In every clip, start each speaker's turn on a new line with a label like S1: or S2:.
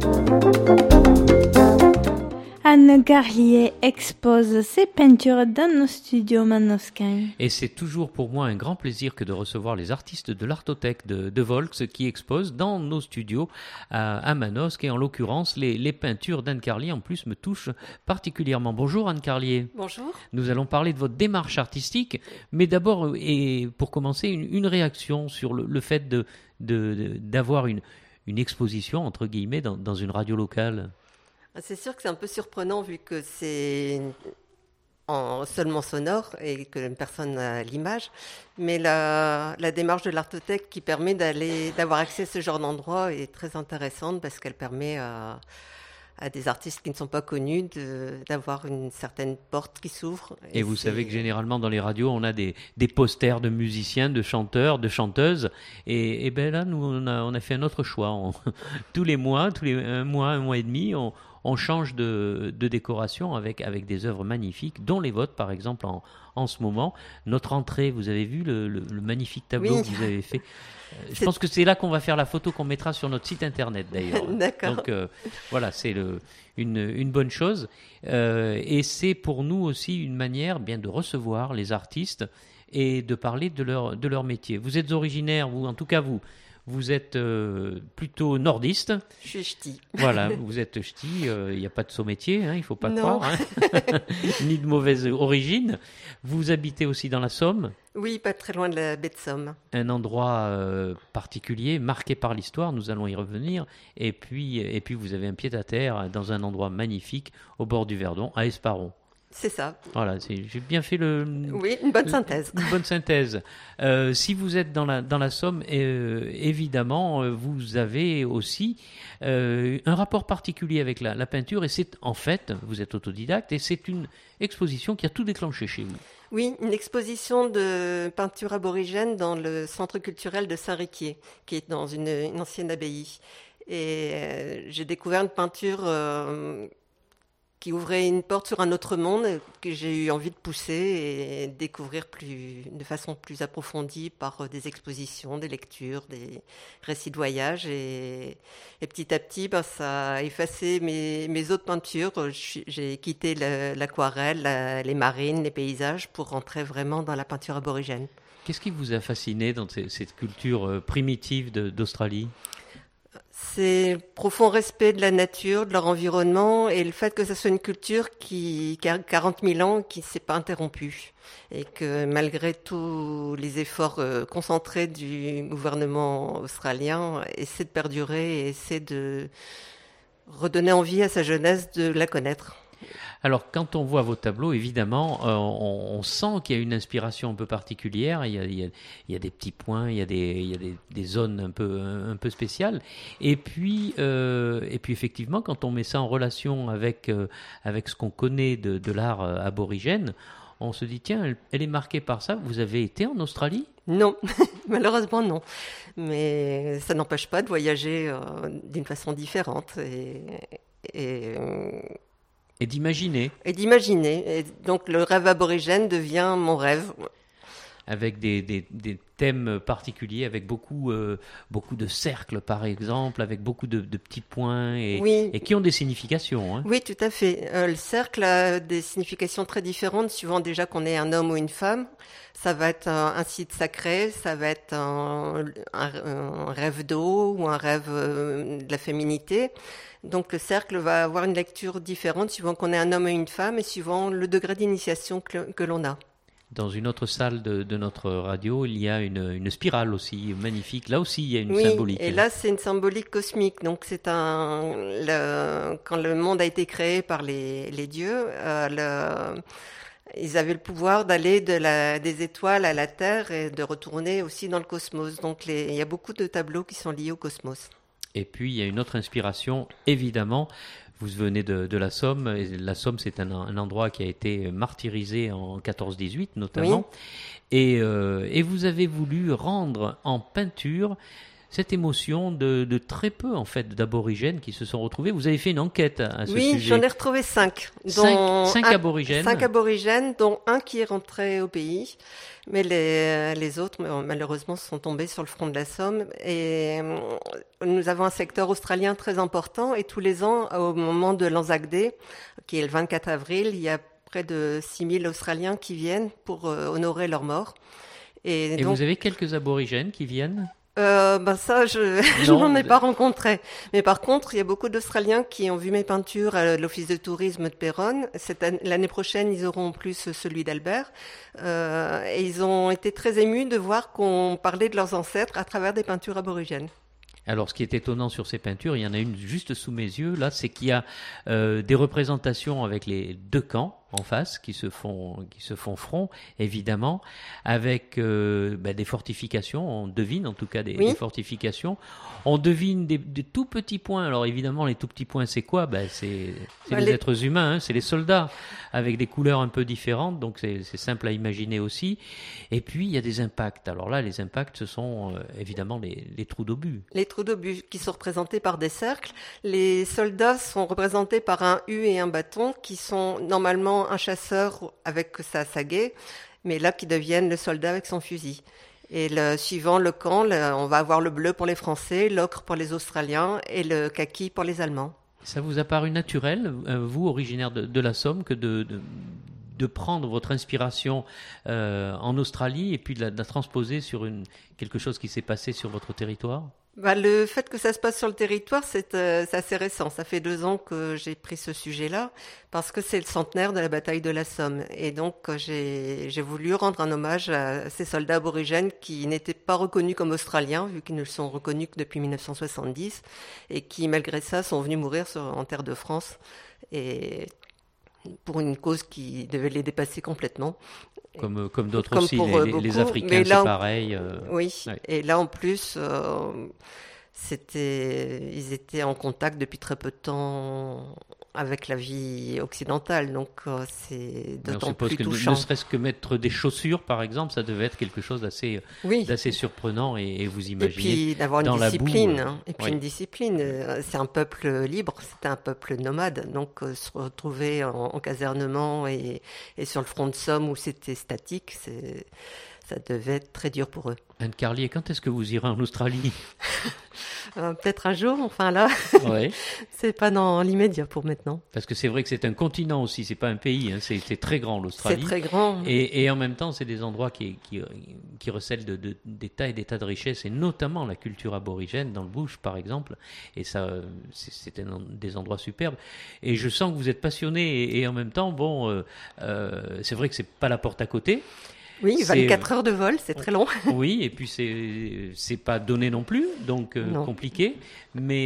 S1: Anne Carlier expose ses peintures dans nos studios Manoskin.
S2: Et c'est toujours pour moi un grand plaisir que de recevoir les artistes de l'Artothèque de Volx qui exposent dans nos studios à Manosque. Et en l'occurrence, les peintures d'Anne Carlier en plus me touchent particulièrement. Bonjour Anne Carlier.
S3: Bonjour.
S2: Nous allons parler de votre démarche artistique, mais d'abord, et pour commencer, une réaction sur le fait d'avoir une exposition, entre guillemets, dans une radio locale.
S3: C'est sûr que c'est un peu surprenant vu que c'est seulement sonore et que personne n'a l'image. Mais la démarche de l'Artothèque qui permet d'avoir accès à ce genre d'endroit est très intéressante parce qu'elle permet à des artistes qui ne sont pas connus d'avoir une certaine porte qui s'ouvre.
S2: Et vous savez que généralement dans les radios, on a des posters de musiciens, de chanteurs, de chanteuses. Et ben là, nous, on a fait un autre choix. Tous les mois, un mois et demi, on change de décoration avec des œuvres magnifiques, dont les vôtres, par exemple, en ce moment. Notre entrée, vous avez vu le magnifique tableau
S3: oui.
S2: que vous avez fait. Je pense que c'est là qu'on va faire la photo qu'on mettra sur notre site internet, d'ailleurs.
S3: D'accord.
S2: Donc, voilà, c'est une bonne chose. Et c'est pour nous aussi une manière bien de recevoir les artistes et de parler de leur métier. Vous êtes originaire, ou en tout cas vous êtes plutôt nordiste.
S3: Je suis ch'ti.
S2: Voilà, vous êtes ch'ti, il n'y a pas de saut-métier, il ne faut pas
S3: non.
S2: croire, ni de mauvaise origine. Vous habitez aussi dans la Somme.
S3: Oui, pas très loin de la baie de Somme.
S2: Un endroit particulier, marqué par l'histoire, nous allons y revenir. Et puis vous avez un pied-à-terre dans un endroit magnifique, au bord du Verdon, à Esparon.
S3: C'est ça.
S2: Voilà, j'ai bien fait
S3: Oui, une bonne synthèse.
S2: Une bonne synthèse. Si vous êtes dans la Somme, évidemment, vous avez aussi un rapport particulier avec la peinture. Et c'est en fait, vous êtes autodidacte, et c'est une exposition qui a tout déclenché chez vous.
S3: Oui, une exposition de peinture aborigène dans le centre culturel de Saint-Riquier, qui est dans une ancienne abbaye. Et j'ai découvert une peinture qui ouvrait une porte sur un autre monde que j'ai eu envie de pousser et découvrir de façon plus approfondie par des expositions, des lectures, des récits de voyage. Et petit à petit, ça a effacé mes autres peintures. J'ai quitté l'aquarelle, les marines, les paysages pour rentrer vraiment dans la peinture aborigène.
S2: Qu'est-ce qui vous a fasciné dans cette culture primitive d'Australie ?
S3: C'est le profond respect de la nature, de leur environnement et le fait que ce soit une culture qui a 40 000 ans, qui ne s'est pas interrompue. Et que malgré tous les efforts concentrés du gouvernement australien, essaie de perdurer et essaie de redonner envie à sa jeunesse de la connaître.
S2: Alors, quand on voit vos tableaux, évidemment, on sent qu'il y a une inspiration un peu particulière. Il y a des petits points, il y a des zones un peu spéciales. Et puis effectivement, quand on met ça en relation avec ce qu'on connaît de l'art aborigène, on se dit, tiens, elle est marquée par ça. Vous avez été en Australie ?
S3: Non, malheureusement non. Mais ça n'empêche pas de voyager d'une façon différente.
S2: Et d'imaginer.
S3: Et donc le rêve aborigène devient mon rêve.
S2: Avec des thèmes particuliers, avec beaucoup de cercles par exemple, avec beaucoup de petits points et qui ont des significations. Hein.
S3: Oui, tout à fait. Le cercle a des significations très différentes suivant déjà qu'on est un homme ou une femme. Ça va être un site sacré, ça va être un rêve d'eau ou un rêve de la féminité. Donc le cercle va avoir une lecture différente suivant qu'on est un homme et une femme et suivant le degré d'initiation que l'on a.
S2: Dans une autre salle de notre radio, il y a une spirale aussi magnifique. Là aussi, il y a une symbolique.
S3: Oui, et là, c'est une symbolique cosmique. Donc c'est quand le monde a été créé par les dieux, ils avaient le pouvoir d'aller des étoiles à la Terre et de retourner aussi dans le cosmos. Donc il y a beaucoup de tableaux qui sont liés au cosmos.
S2: Et puis, il y a une autre inspiration, évidemment. Vous venez de la Somme. Et la Somme, c'est un endroit qui a été martyrisé en 14-18, notamment. Oui. Et vous avez voulu rendre en peinture cette émotion de très peu en fait d'aborigènes qui se sont retrouvés. Vous avez fait une enquête à ce sujet.
S3: Oui, j'en ai retrouvé 5.
S2: Cinq aborigènes.
S3: 5 aborigènes, dont un qui est rentré au pays. Mais les autres, malheureusement, sont tombés sur le front de la Somme. Et nous avons un secteur australien très important. Et tous les ans, au moment de l'Anzac Day, qui est le 24 avril, il y a près de 6000 Australiens qui viennent pour honorer leur mort.
S2: Et
S3: donc,
S2: vous avez quelques aborigènes qui viennent?
S3: Ça, je n'en ai pas rencontré. Mais par contre, il y a beaucoup d'Australiens qui ont vu mes peintures à l'Office de tourisme de Péronne. L'année prochaine, ils auront en plus celui d'Albert. Et ils ont été très émus de voir qu'on parlait de leurs ancêtres à travers des peintures aborigènes.
S2: Alors, ce qui est étonnant sur ces peintures, il y en a une juste sous mes yeux, là, c'est qu'il y a des représentations avec les deux camps en face qui se font front, évidemment, avec des fortifications. On devine en tout cas des fortifications. On devine des tout petits points. Alors évidemment, les tout petits points, c'est quoi? C'est les êtres humains, hein, c'est les soldats, avec des couleurs un peu différentes. Donc c'est simple à imaginer aussi. Et puis il y a des impacts. Alors là, les impacts, ce sont évidemment les trous d'obus.
S3: Les trous d'obus qui sont représentés par des cercles. Les soldats sont représentés par un U et un bâton qui sont normalement un chasseur avec sa sagaie, mais là qui deviennent le soldat avec son fusil. Et suivant le camp, on va avoir le bleu pour les Français, l'ocre pour les Australiens et le kaki pour les Allemands. Ça
S2: vous a paru naturel, vous, originaire de la Somme, que de prendre votre inspiration en Australie et puis de la transposer sur quelque chose qui s'est passé sur votre territoire?
S3: Le fait que ça se passe sur le territoire, c'est assez récent. Ça fait 2 ans que j'ai pris ce sujet-là, parce que c'est le centenaire de la bataille de la Somme. Et donc, j'ai voulu rendre un hommage à ces soldats aborigènes qui n'étaient pas reconnus comme australiens, vu qu'ils ne sont reconnus que depuis 1970, et qui, malgré ça, sont venus mourir en terre de France, et pour une cause qui devait les dépasser complètement.
S2: Comme d'autres aussi, les Africains, c'est pareil.
S3: Oui, ouais. Et là en plus, ils étaient en contact depuis très peu de temps avec la vie occidentale, donc c'est d'autant plus touchant.
S2: Ne serait-ce que mettre des chaussures, par exemple, ça devait être quelque chose d'assez surprenant, et vous imaginez.
S3: Et puis d'avoir une discipline.
S2: La boue,
S3: une discipline. C'est un peuple libre, c'était un peuple nomade, donc se retrouver en casernement et sur le front de Somme où c'était statique, ça devait être très dur pour eux.
S2: Anne Carlier, quand est-ce que vous irez en Australie?
S3: Peut-être un jour, enfin là, c'est pas dans l'immédiat pour maintenant.
S2: Parce que c'est vrai que c'est un continent aussi, c'est pas un pays, hein, c'est très grand l'Australie.
S3: C'est très grand.
S2: Et en même temps, c'est des endroits qui recèlent des tas et des tas de richesses, et notamment la culture aborigène dans le bush, par exemple. Et ça, c'est des endroits superbes. Et je sens que vous êtes passionné, et en même temps, c'est vrai que c'est pas la porte à côté.
S3: Oui, 24 heures de vol, c'est très long.
S2: Oui, et puis c'est pas donné non plus, donc compliqué. Mais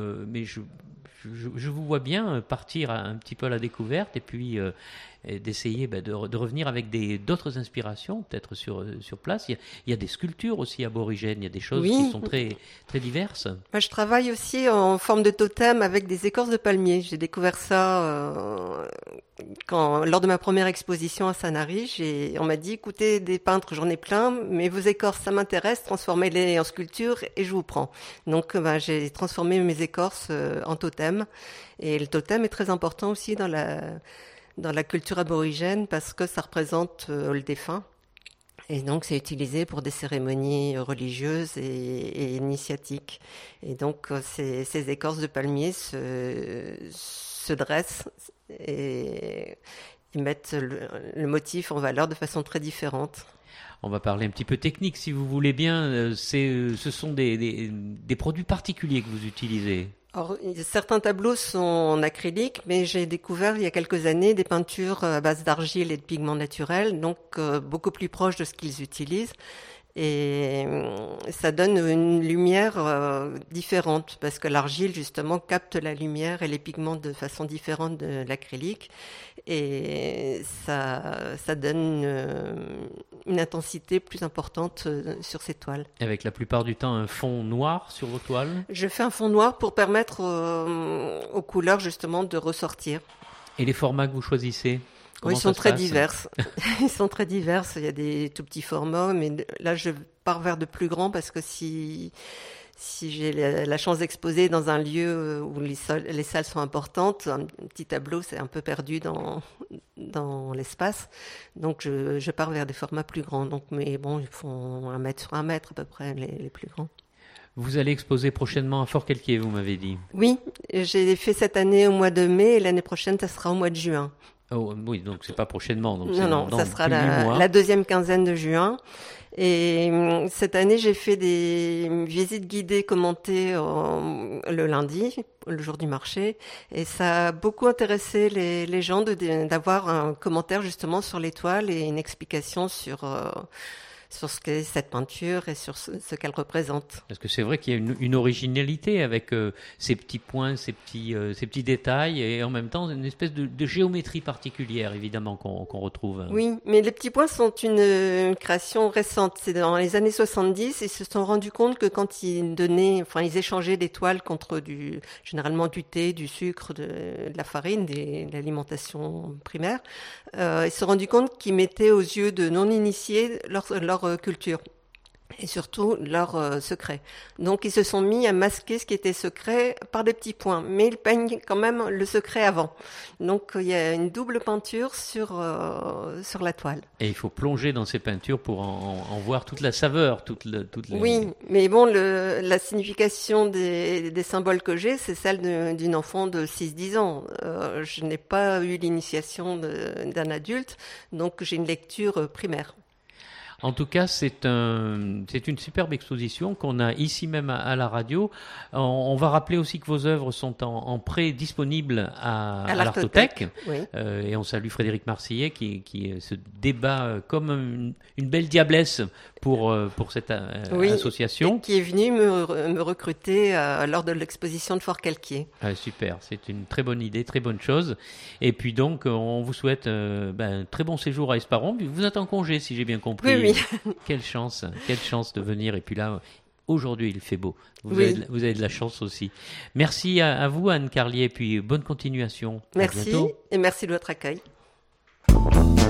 S2: je vous vois bien partir un petit peu à la découverte, et puis d'essayer de revenir avec d'autres inspirations, peut-être sur place. Il y a des sculptures aussi aborigènes, il y a des choses qui sont très, très diverses.
S3: Moi, je travaille aussi en forme de totem avec des écorces de palmier. J'ai découvert ça lors de ma première exposition à Sanary. On m'a dit, écoutez, des peintres, j'en ai plein, mais vos écorces, ça m'intéresse, transformez-les en sculpture et je vous prends. Donc, j'ai transformé mes écorces en totem. Et le totem est très important aussi dans la culture aborigène parce que ça représente le défunt. Et donc, c'est utilisé pour des cérémonies religieuses et initiatiques. Et donc, ces écorces de palmier se dressent et mettent le motif en valeur de façon très différente.
S2: On va parler un petit peu technique, si vous voulez bien. Ce sont des produits particuliers que vous utilisez.
S3: Alors, certains tableaux sont en acrylique, mais j'ai découvert il y a quelques années des peintures à base d'argile et de pigments naturels, donc beaucoup plus proches de ce qu'ils utilisent. Et ça donne une lumière différente, parce que l'argile, justement, capte la lumière et les pigments de façon différente de l'acrylique. Et ça donne une intensité plus importante sur ces toiles.
S2: Avec la plupart du temps un fond noir sur vos toiles?
S3: Je fais un fond noir pour permettre aux couleurs, justement, de ressortir.
S2: Et les formats que vous choisissez?
S3: Oui, ils sont très divers. Ils sont très divers. Il y a des tout petits formats, mais là, je pars vers de plus grands parce que si si j'ai la chance d'exposer dans un lieu où les salles sont importantes, un petit tableau, c'est un peu perdu dans l'espace. Donc, je pars vers des formats plus grands. Donc, mais bon, ils font 1 mètre sur 1 mètre à peu près, les plus grands.
S2: Vous allez exposer prochainement à Forcalquier, vous m'avez dit.
S3: Oui, j'ai fait cette année au mois de mai et l'année prochaine, ça sera au mois de juin.
S2: Oh, oui, donc c'est pas prochainement. Donc
S3: non,
S2: dans
S3: ça sera
S2: plus de 8 mois.
S3: la deuxième quinzaine de juin. Et cette année, j'ai fait des visites guidées commentées le lundi, le jour du marché. Et ça a beaucoup intéressé les gens d'avoir un commentaire justement sur l'étoile et une explication sur ce qu'est cette peinture et sur ce qu'elle représente.
S2: Parce que c'est vrai qu'il y a une originalité avec ces petits points, ces petits détails, et en même temps une espèce de géométrie particulière, évidemment, qu'on retrouve.
S3: Oui, mais les petits points sont une création récente. C'est dans les années 70, ils se sont rendus compte que quand ils échangeaient des toiles contre généralement du thé, du sucre, de la farine, de l'alimentation primaire, ils se sont rendus compte qu'ils mettaient aux yeux de non-initiés leur culture et surtout leur secret. Donc ils se sont mis à masquer ce qui était secret par des petits points, mais ils peignent quand même le secret avant. Donc il y a une double peinture sur la toile.
S2: Et il faut plonger dans ces peintures pour en voir toute la saveur,
S3: Oui, mais bon, la signification des symboles que j'ai, c'est celle d'une enfant de 6-10 ans. Je n'ai pas eu l'initiation d'un adulte, donc j'ai une lecture primaire.
S2: En tout cas, c'est une superbe exposition qu'on a ici même à la radio. On va rappeler aussi que vos œuvres sont en prêt disponibles à l'Artothèque.
S3: Oui.
S2: Et on salue Frédéric Marcillet qui se débat comme une belle diablesse pour cette association.
S3: Qui est venu me recruter lors de l'exposition de Forcalquier.
S2: Super, c'est une très bonne idée, très bonne chose. Et puis donc, on vous souhaite un très bon séjour à Esparon. Vous êtes en congé, si j'ai bien compris.
S3: Oui.
S2: Quelle chance de venir. Et puis là, aujourd'hui, il fait beau. Vous avez de la chance aussi. Merci à vous, Anne Carlier, et puis bonne continuation.
S3: Merci, et merci de votre accueil.